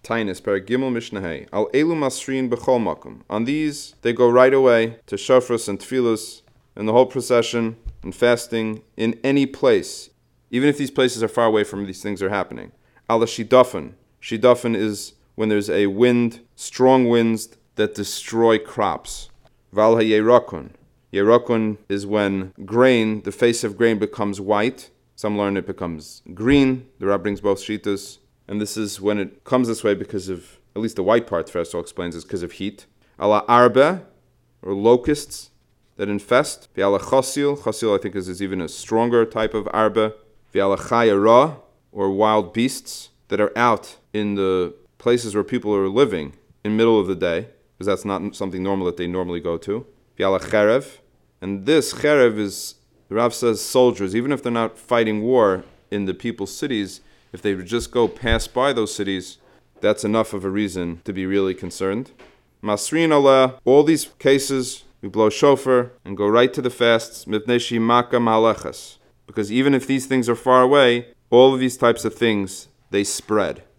Tainus, Perek Gimel Mishnah Hey. Al elu masrin b'chol makom. On these, they go right away to shofros and tefillos and the whole procession and fasting in any place, even if these places are far away from these things are happening. Al shidafan. Shidafan is when there's a wind, strong winds that destroy crops. Val ha-yerakun. Yerakun is when grain, the face of grain becomes white. Some learn it becomes green. The Rab brings both shitas. And this is when it comes this way because of, at least the white part, first all explains, is because of heat. Ala arbe, or locusts that infest. V'ala chosil. Chosil, I think, is even a stronger type of arbe. V'ala chayara, or wild beasts that are out in the places where people are living in the middle of the day, because that's not something normal that they normally go to. V'ala cherev. And this cherev is, the Rav says, soldiers, even if they're not fighting war in the people's cities, if they would just go pass by those cities, that's enough of a reason to be really concerned. Masrin Allah, all these cases, we blow shofar and go right to the fasts, mipnei shimaka malachas. Because even if these things are far away, all of these types of things, they spread.